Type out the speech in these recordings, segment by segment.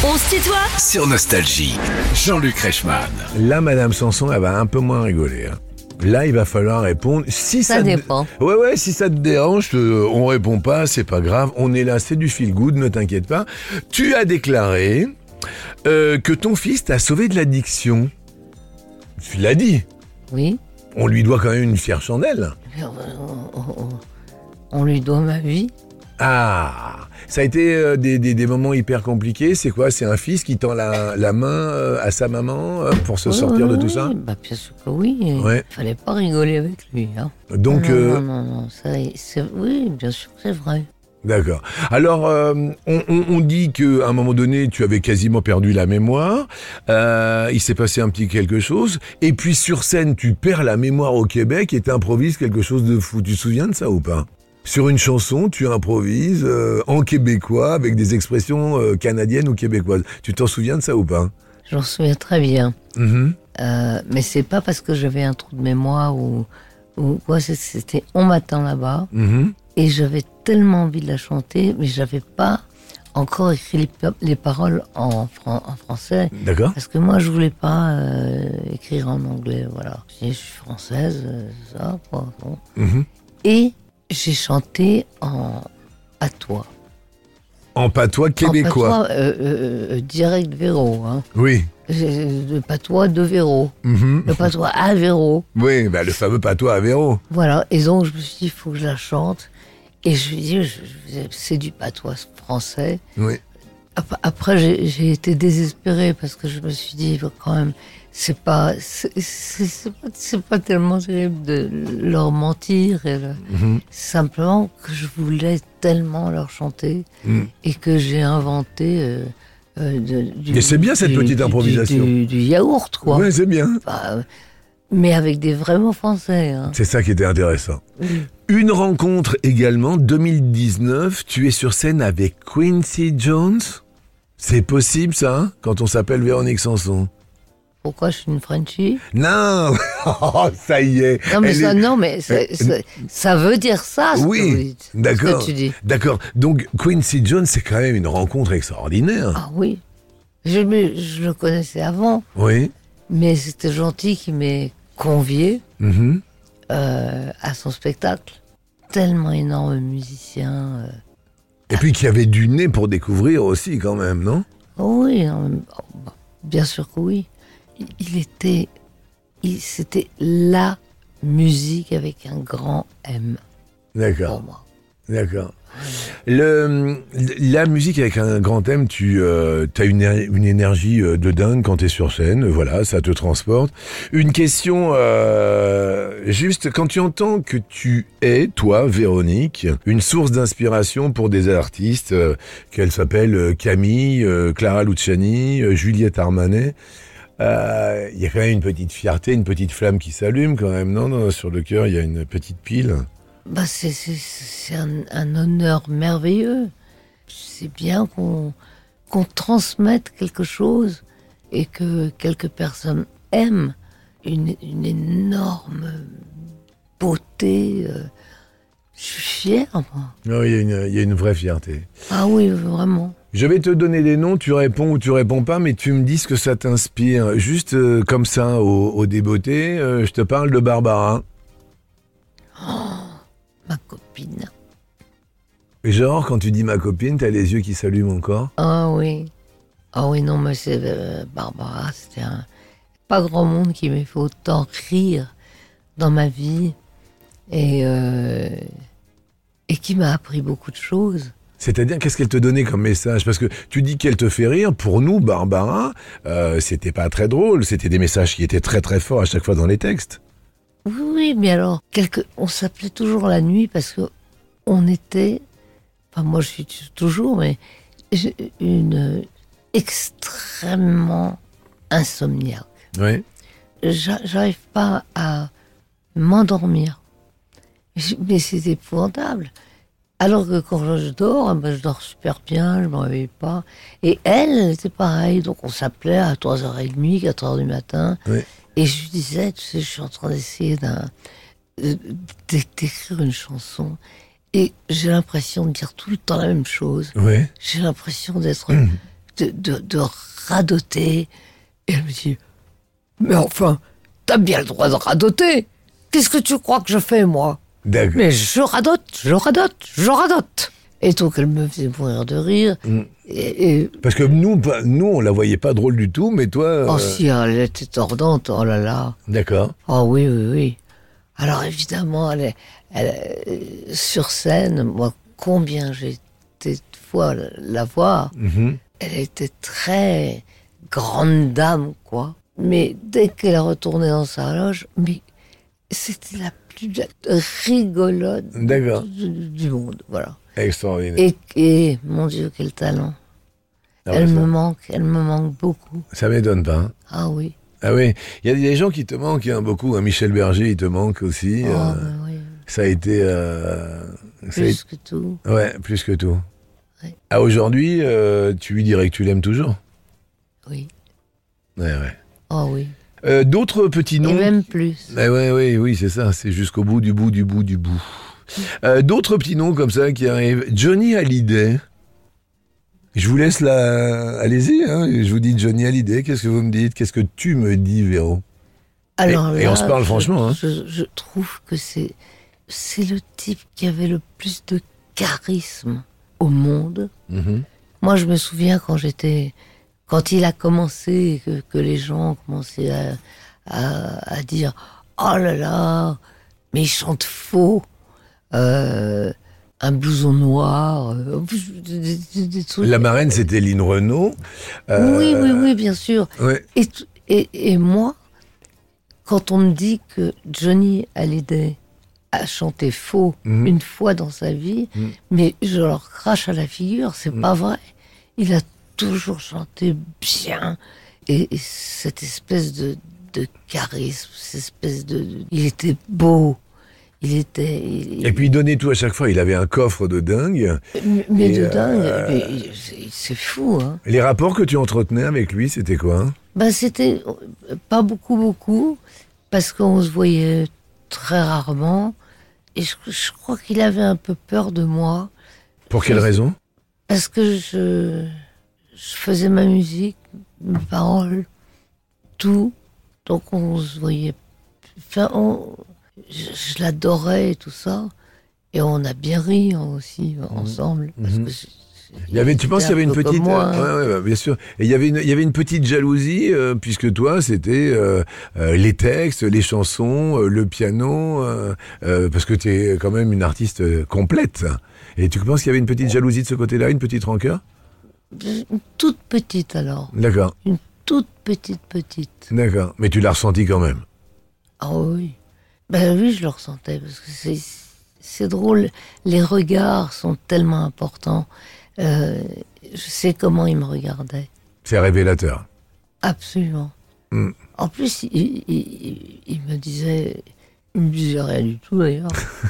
On se tutoie Sur Nostalgie, Jean-Luc Reichmann. Là, Madame Sanson, elle va un peu moins rigoler. Là, il va falloir répondre. Si Ça dépend. Ouais, si ça te dérange, on répond pas, c'est pas grave. On est là, c'est du feel good, ne t'inquiète pas. Tu as déclaré que ton fils t'a sauvé de l'addiction. Tu l'as dit. Oui. On lui doit quand même une fière chandelle. On lui doit ma vie. Ah, ça a été des moments hyper compliqués. C'est quoi? C'est un fils qui tend la main à sa maman pour se sortir de tout ça? Bah, bien sûr que oui. Ouais. Il fallait pas rigoler avec lui. Hein. Donc, Non. Oui, bien sûr que c'est vrai. D'accord. Alors, on dit qu'à un moment donné, tu avais quasiment perdu la mémoire. Il s'est passé un petit quelque chose. Et puis, sur scène, tu perds la mémoire au Québec et t'improvises quelque chose de fou. Tu te souviens de ça ou pas? Sur une chanson, tu improvises en québécois avec des expressions canadiennes ou québécoises. Tu t'en souviens de ça ou pas? J'en souviens très bien. Mm-hmm. Mais c'est pas parce que j'avais un trou de mémoire ou quoi. C'était On m'attend là-bas. Mm-hmm. Et j'avais tellement envie de la chanter, mais j'avais pas encore écrit les paroles en français. D'accord. Parce que moi, je voulais pas écrire en anglais, voilà. Je suis française, c'est ça, quoi. Bon. Mm-hmm. Et j'ai chanté en patois. En patois québécois. En patois direct Véro, hein. Oui. Le patois de Véro. Mm-hmm. Le patois à Véro. Oui, bah, le fameux patois à Véro. Voilà. Et donc, je me suis dit, il faut que je la chante. Et je lui ai dit, c'est du patois français. Oui. Après, j'ai été désespérée parce que je me suis dit, quand même, c'est pas tellement terrible de leur mentir. Simplement que je voulais tellement leur chanter et que j'ai inventé Et c'est bien cette petite improvisation. Du yaourt, quoi. Oui, c'est bien. Mais avec des vrais mots français. Hein. C'est ça qui était intéressant. Une rencontre également, 2019, tu es sur scène avec Quincy Jones. C'est possible ça, hein, quand on s'appelle Véronique Sanson? Pourquoi je suis une Frenchie? Non. Oh, ça y est. Non, mais ça veut dire ça, ce que vous Oui, dites, d'accord. ce que tu dis. D'accord. Donc Quincy Jones, c'est quand même une rencontre extraordinaire. Ah oui. Je le connaissais avant, Oui. mais c'était gentil qu'il m'ait convié Mhm. à son spectacle. Tellement énorme musicien. Et puis qu'il y avait du nez pour découvrir aussi quand même, non? Oui, bien sûr que oui. C'était la musique avec un grand M D'accord. pour moi. D'accord. La musique avec un grand thème, tu as une énergie de dingue quand tu es sur scène, voilà, ça te transporte. Une question, juste, quand tu entends que tu es, toi, Véronique, une source d'inspiration pour des artistes, qu'elles s'appellent Camille, Clara Luciani, Juliette Armanet, il y a quand même une petite fierté, une petite flamme qui s'allume quand même, non, sur le cœur, il y a une petite pile. Bah c'est un honneur merveilleux. C'est bien qu'on transmette quelque chose et que quelques personnes aiment une énorme beauté. Je suis fière, moi. Non, il y a une vraie fierté. Ah oui, vraiment. Je vais te donner des noms, tu réponds ou tu réponds pas, mais tu me dis ce que ça t'inspire. Juste comme ça, au débeauté, je te parle de Barbara. Ma copine. Genre, quand tu dis ma copine, t'as les yeux qui s'allument encore? Ah oui. Ah oui, non, mais c'est Barbara, c'était pas grand monde qui m'ait fait autant rire dans ma vie et qui m'a appris beaucoup de choses. C'est-à-dire, qu'est-ce qu'elle te donnait comme message? Parce que tu dis qu'elle te fait rire. Pour nous, Barbara, c'était pas très drôle. C'était des messages qui étaient très très forts à chaque fois dans les textes. Oui, mais alors, on s'appelait toujours la nuit parce que on était, enfin moi je suis toujours, mais une extrêmement insomniaque. Oui. J'arrive pas à m'endormir. Mais c'est épouvantable. Alors que quand je dors, je dors super bien, je me réveille pas. Et elle était pareil, donc on s'appelait à 3h30, 4h du matin. Oui. Et je lui disais, tu sais, je suis en train d'essayer d'écrire une chanson. Et j'ai l'impression de dire tout le temps la même chose. Oui. J'ai l'impression d'être de radoter. Et elle me dit, mais enfin, t'as bien le droit de radoter. Qu'est-ce que tu crois que je fais, moi? D'accord. Mais je radote, je radote, je radote. Et donc, elle me faisait mourir de rire. Et Parce que nous, on la voyait pas drôle du tout, mais toi... oh, si, elle était tordante, oh là là. D'accord. Oh oui, oui, oui. Alors, évidemment, sur scène, moi, combien j'ai été de fois la voir, elle était très grande dame, quoi. Mais dès qu'elle retournait dans sa loge, mais c'était la plus rigolote D'accord. du monde, voilà. Extraordinaire. Et mon Dieu, quel talent. Ah elle ouais, me manque beaucoup. ça m'étonne pas. Hein. Ah oui. Ah oui, il y a des gens qui te manquent beaucoup. Michel Berger, il te manque aussi. Oh, ben oui. Ça a été... Plus que tout. Ouais, plus que tout. Ouais. Ah, aujourd'hui, tu lui dirais que tu l'aimes toujours? Oui. Ouais, ouais. Oh oui. D'autres petits noms? Et même plus. Oui, c'est ça. C'est jusqu'au bout du bout du bout du bout. D'autres petits noms comme ça qui arrivent. Johnny Hallyday. Je vous laisse là. Allez-y, hein. Je vous dis Johnny Hallyday. Qu'est-ce que vous me dites? Qu'est-ce que tu me dis, Véro? Alors Et là, on se parle franchement. Hein. Je trouve que c'est le type qui avait le plus de charisme au monde. Mhm. Moi, je me souviens quand il a commencé, que les gens commençaient à dire « Oh là là, mais il chante faux, un blouson noir, des trucs. » La marraine, c'était Lynn Renaud. Oui, bien sûr. Ouais. Et moi, quand on me dit que Johnny Hallyday a chanté faux une fois dans sa vie, mais je leur crache à la figure, c'est pas vrai. Il a toujours chanté bien. Et cette espèce de charisme, cette espèce il était beau. Et puis il donnait tout à chaque fois. Il avait un coffre de dingue. Mais Et, de dingue, c'est fou, hein. Les rapports que tu entretenais avec lui, c'était quoi? Hein? Ben, c'était pas beaucoup, parce qu'on se voyait très rarement. Et je crois qu'il avait un peu peur de moi. Pour quelle raison? Parce que je faisais ma musique, mes paroles, tout. Donc on se voyait. Enfin, je l'adorais et tout ça. Et on a bien ri aussi ensemble. Parce que Tu penses qu'il y avait une petite... Moi, ouais, bien sûr. Et il y avait une petite jalousie, puisque toi, c'était les textes, les chansons, le piano, parce que tu es quand même une artiste complète. Et tu penses qu'il y avait une petite jalousie de ce côté-là, une petite rancœur? Une toute petite alors. D'accord. Une toute petite. D'accord. Mais tu l'as ressenti quand même? Ah oui. Ben oui, je le ressentais, parce que c'est drôle. Les regards sont tellement importants. Je sais comment il me regardait. C'est révélateur. Absolument. En plus, il me disait rien du tout d'ailleurs.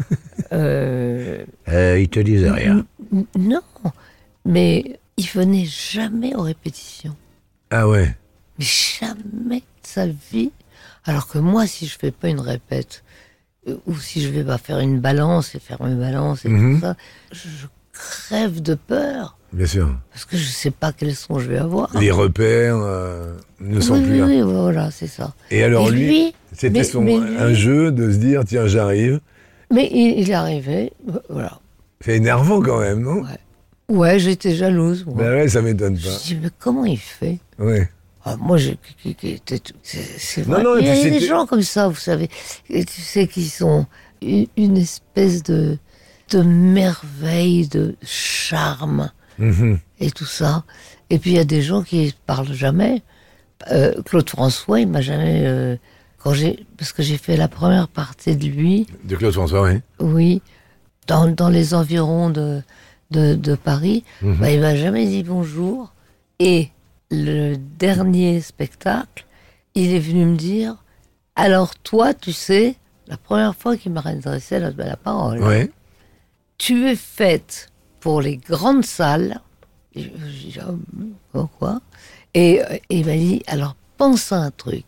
Il te disait rien. Non, mais il venait jamais aux répétitions. Ah ouais. Mais jamais de sa vie. Alors que moi, si je fais pas une répète, ou si je vais pas faire une balance et faire mes balances et tout ça, je crève de peur. Bien sûr. Parce que je sais pas quel son je vais avoir. Les repères ne sont plus là. Oui, voilà, c'est ça. Et alors Et lui, c'était un jeu de se dire, tiens, j'arrive. Mais il arrivait, voilà. C'est énervant quand même, non? Ouais, j'étais jalouse. Moi. Ben ouais, ça m'étonne pas. Je me dis, mais comment il fait? Ouais. Moi, c'est vrai. Non, Il y a c'était- des gens comme ça, vous savez, et tu sais, qui sont une espèce de merveille, de charme, et tout ça. Et puis, il y a des gens qui ne parlent jamais. Claude François, il m'a jamais... parce que j'ai fait la première partie de lui, De Claude François, oui. oui, dans les environs de Paris, bah, il m'a jamais dit bonjour. Et le dernier spectacle, il est venu me dire, alors toi, tu sais, la première fois qu'il m'a adressé la parole, Ouais. tu es faite pour les grandes salles. Et je dis, pourquoi? Et il m'a dit, alors pense à un truc,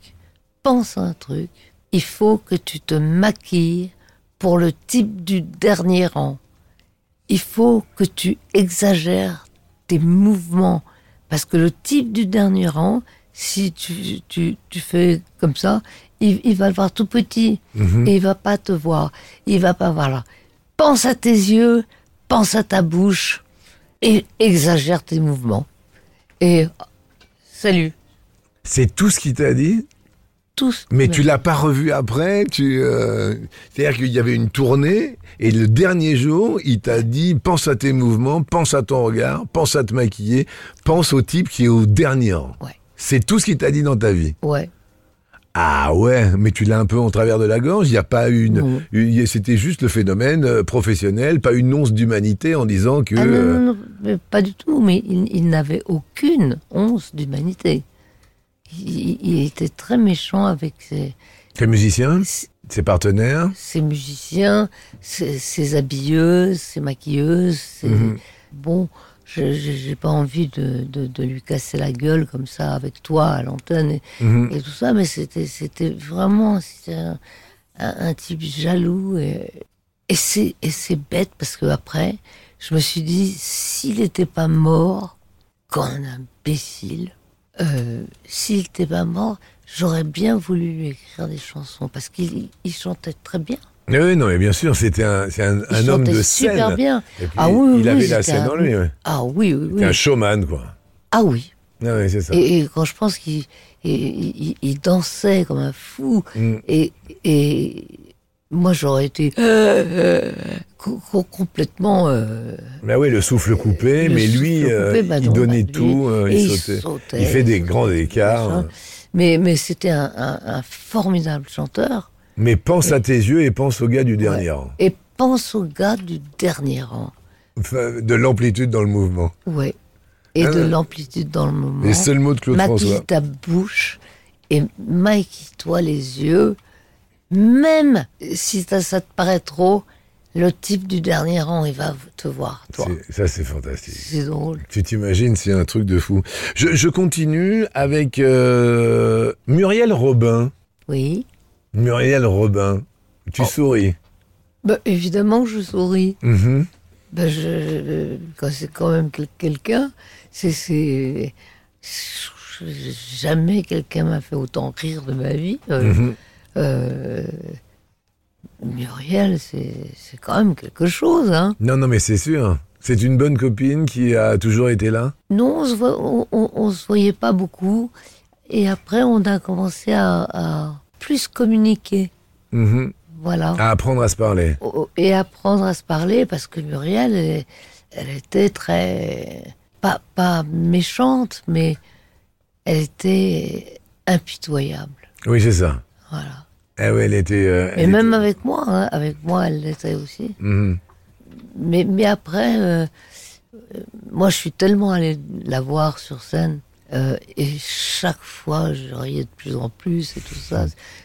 il faut que tu te maquilles pour le type du dernier rang. Il faut que tu exagères tes mouvements Parce que le type du dernier rang, si tu fais comme ça, il va le voir tout petit. Et il va pas te voir. Il va pas voir là. Pense à tes yeux, pense à ta bouche et exagère tes mouvements. Et salut. C'est tout ce qu'il t'a dit? Tous. Mais tu l'as pas revu après? C'est-à-dire qu'il y avait une tournée et le dernier jour, il t'a dit pense à tes mouvements, pense à ton regard, pense à te maquiller, pense au type qui est au dernier rang. Ouais. C'est tout ce qu'il t'a dit dans ta vie? Ouais. Ah ouais, mais tu l'as un peu en travers de la gorge. Il n'y a pas c'était juste le phénomène professionnel, pas une once d'humanité en disant que. Ah non, mais pas du tout. Mais il n'avait aucune once d'humanité. Il était très méchant avec Ses musiciens, ses partenaires, ses musiciens, ses habilleuses, ses maquilleuses. Bon, j'ai pas envie de lui casser la gueule comme ça avec toi à l'antenne et tout ça, mais c'était vraiment un type jaloux et c'est bête parce que après je me suis dit s'il n'était pas mort, quand un imbécile. S'il n'était pas mort, j'aurais bien voulu lui écrire des chansons parce qu'il chantait très bien. Oui, non, mais bien sûr, c'est un homme de scène. Super bien. Et puis, il avait la scène en lui. Ouais. Ah oui. C'était un showman, quoi. Ah oui. Ah oui, c'est ça. Et quand je pense qu'il dansait comme un fou, et moi j'aurais été complètement. Ben oui, le souffle coupé, mais lui, il donnait tout, il sautait. Il fait des grands écarts. Mais c'était un formidable chanteur. Mais pense à tes yeux et pense au gars du dernier rang. Et pense au gars du dernier rang. De l'amplitude dans le mouvement. Oui. Et de l'amplitude dans le mouvement. Les seuls mots de Claude François. Maquille ta bouche et maquille-toi les yeux. Même si ça te paraît trop, le type du dernier rang, il va te voir, toi. Ça, c'est fantastique. C'est drôle. Tu t'imagines, c'est un truc de fou. Je continue avec Muriel Robin. Oui. Muriel Robin, tu souris. Bah, évidemment que je souris. Mm-hmm. Bah, quand c'est quand même quelqu'un, jamais quelqu'un m'a fait autant rire de ma vie. Muriel, c'est quand même quelque chose, hein. Non, mais c'est sûr. C'est une bonne copine qui a toujours été là? Non, on se voyait pas beaucoup. Et après, on a commencé à plus communiquer. Mm-hmm. Voilà. À apprendre à se parler. Et apprendre à se parler, parce que Muriel, elle était très... Pas méchante, mais elle était impitoyable. Oui, c'est ça. Voilà. Ah ouais, elle était... Et même avec moi, hein, avec moi, elle l'était aussi. Mm-hmm. Mais après, moi, je suis tellement allé la voir sur scène, et chaque fois, je riais de plus en plus, et tout ça.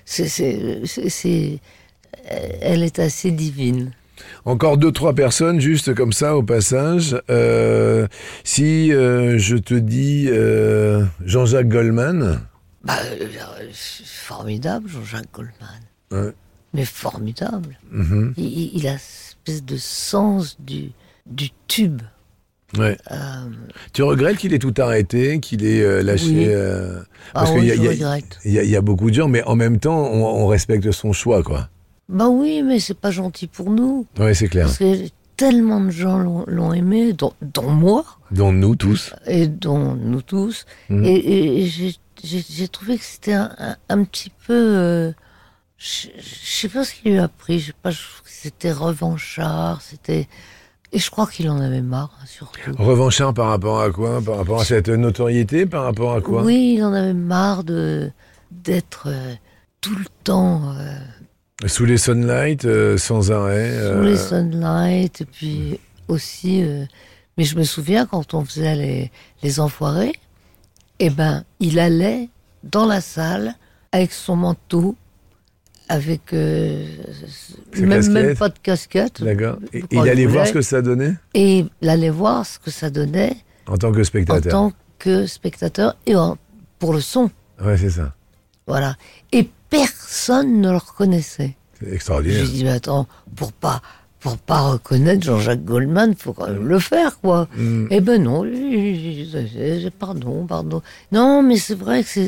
Elle est assez divine. Encore 2-3 personnes, juste comme ça, au passage. Si je te dis Jean-Jacques Goldman... Formidable, Jean-Jacques Goldman. Ouais. Mais formidable. Mm-hmm. Il a une espèce de sens du tube. Ouais. Tu regrettes qu'il ait tout arrêté, qu'il ait lâché... Oui. Parce oui, qu'il je regrette. y a beaucoup de gens, mais en même temps, on respecte son choix, quoi. Bah oui, mais c'est pas gentil pour nous. Oui, c'est clair. Parce que tellement de gens l'ont aimé, dont moi. Dont nous tous. Et dont nous tous. Mm. Et j'ai trouvé que c'était un petit peu... je sais pas ce qu'il lui a pris. Je sais pas, je trouve que c'était revanchard, c'était... Et je crois qu'il en avait marre, surtout. Revanchard par rapport à quoi? Par rapport à cette notoriété? Par rapport à quoi? Oui, il en avait marre d'être tout le temps... Sous les sunlights, sans arrêt. Sous les sunlights, et puis aussi... mais je me souviens, quand on faisait les enfoirés, eh ben, il allait dans la salle avec son manteau, avec même pas de casquette. D'accord. Et il allait voir ce que ça donnait? Et il allait voir ce que ça donnait. En tant que spectateur. En tant que spectateur et pour le son. Ouais, c'est ça. Voilà. Et personne ne le reconnaissait. C'est extraordinaire. Je lui ai dit, mais attends, pour pas pour pas reconnaître Jean-Jacques Goldman, faut quand même le faire, quoi. Eh ben non, pardon. Non, mais c'est vrai que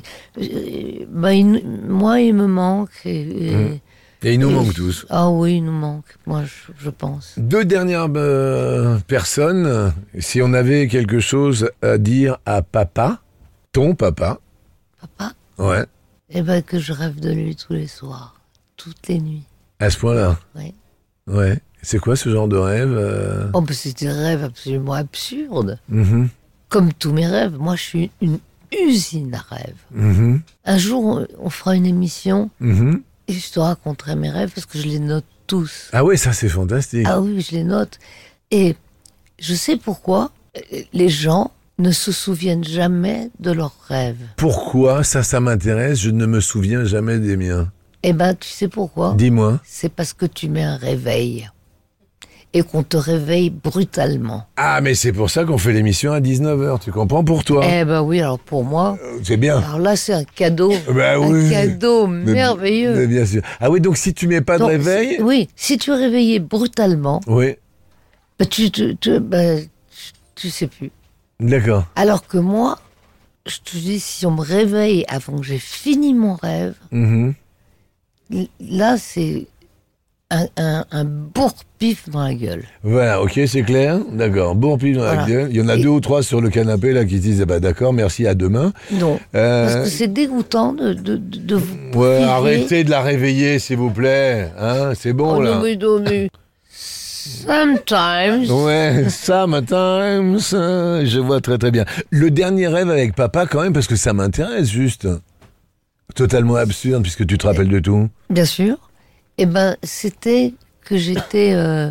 moi, il me manque. Et ils nous manquent tous. Ah oui, il nous manque, moi, je pense. 2 dernières personnes, si on avait quelque chose à dire à papa, ton papa. Papa? Ouais. Eh ben que je rêve de lui tous les soirs, toutes les nuits. À ce point-là. Oui. Ouais. C'est quoi ce genre de rêve Oh, ben c'est des rêves absolument absurdes. Mhm. Comme tous mes rêves, moi je suis une usine à rêves. Mhm. Un jour, on fera une émission Mhm. et je te raconterai mes rêves parce que je les note tous. Ah ouais, ça c'est fantastique. Ah oui, je les note. Et je sais pourquoi les gens ne se souviennent jamais de leurs rêves. Pourquoi ça m'intéresse, je ne me souviens jamais des miens. Eh ben, tu sais pourquoi? Dis-moi. C'est parce que tu mets un réveil et qu'on te réveille brutalement. Ah, mais c'est pour ça qu'on fait l'émission à 19h, tu comprends, pour toi. Eh ben oui, alors pour moi, C'est bien. alors là c'est un cadeau, Bah oui. un cadeau merveilleux. Mais bien sûr. Ah oui, donc si tu mets pas de Donc, réveil... oui, si tu es réveillé brutalement, Oui, bah, tu sais plus. d'accord. Alors que moi, je te dis, si on me réveille avant que j'ai fini mon rêve, Mhm. là c'est un bourre-pif dans la gueule. Voilà, ok, c'est clair. D'accord, bourre-pif dans la Voilà. gueule. Il y en a Et- 2 ou 3 sur le canapé là qui se disent, bah d'accord, merci, à demain. Non, parce que c'est dégoûtant de vous Ouais, priver. arrêtez de la réveiller, s'il vous plaît. Hein, c'est bon, Oh là. non, mais sometimes. Ouais, sometimes, je vois très très bien. Le dernier rêve avec papa quand même, parce que ça m'intéresse juste. Totalement absurde, puisque tu te rappelles de tout. Bien sûr. Eh ben, c'était que j'étais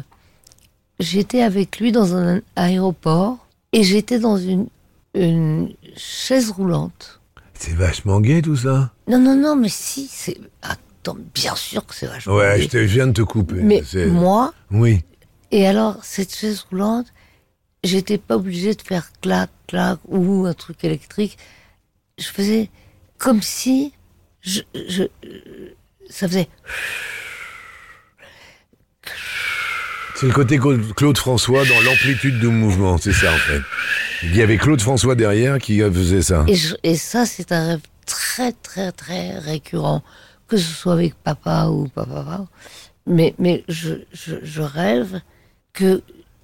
avec lui dans un aéroport et j'étais dans une chaise roulante. C'est vachement gai tout ça. Non, mais si, c'est... Attends, bien sûr que c'est vachement Ouais, gai. je viens de te couper. Mais C'est- moi, Oui. et alors, cette chaise roulante, j'étais pas obligée de faire clac, clac ou un truc électrique. Je faisais comme si ça faisait... C'est le côté Claude François dans l'amplitude du mouvement, c'est ça en fait. Il y avait Claude François derrière qui faisait ça. Et ça, c'est un rêve très, très, très récurrent, que ce soit avec papa ou pas papa. Mais je rêve que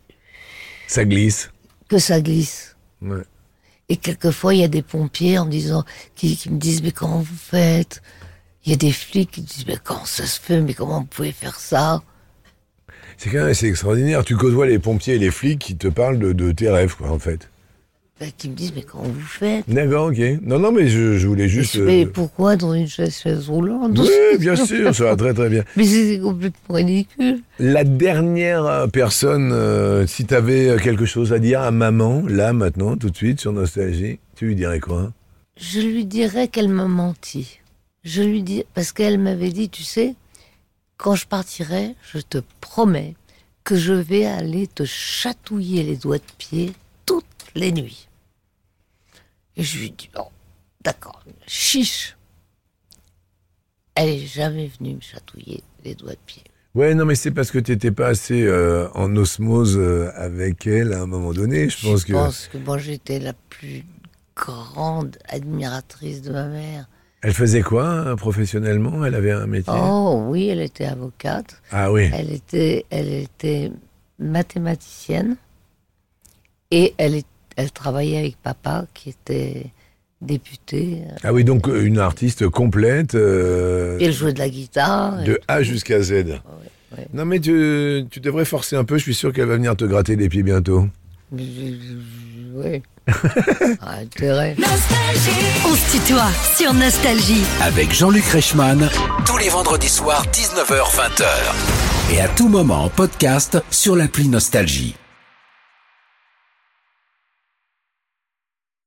Ça glisse. ça glisse. Ouais. Et quelquefois, il y a des pompiers en disant, qui me disent, mais comment vous faites? Il y a des flics qui disent, mais comment ça se fait? Mais comment vous pouvez faire ça? C'est quand même assez extraordinaire. Tu côtoies les pompiers et les flics qui te parlent de tes rêves, quoi, en fait. Ben, qui me disent, mais comment vous faites? D'accord, ok. Non, mais je voulais juste... Mais pourquoi dans une chaise roulante? Oui, bien sûr, ça va très très bien. Mais c'est complètement ridicule. La dernière personne, si t'avais quelque chose à dire à maman, là, maintenant, tout de suite, sur Nostalgie, tu lui dirais quoi? Je lui dirais qu'elle m'a menti. Je lui dis, parce qu'elle m'avait dit, tu sais, quand je partirai, je te promets que je vais aller te chatouiller les doigts de pied toutes les nuits. Et je lui dis, bon, d'accord, chiche. Elle est jamais venue me chatouiller les doigts de pied. Ouais, non, mais c'est parce que t'étais pas assez en osmose avec elle à un moment donné. Je pense que moi j'étais la plus grande admiratrice de ma mère. Elle faisait quoi professionnellement? Elle avait un métier? Oh oui, elle était avocate. Ah oui. Elle était mathématicienne et elle travaillait avec papa qui était député. Ah oui, donc une artiste complète. Et elle jouait de la guitare. De A jusqu'à Z. Ouais. Non mais tu devrais forcer un peu, je suis sûr qu'elle va venir te gratter les pieds bientôt. Oui. Intérêt. On se tutoie sur Nostalgie. Avec Jean-Luc Reichmann, tous les vendredis soirs 19h-20h. Et à tout moment en podcast sur l'appli Nostalgie.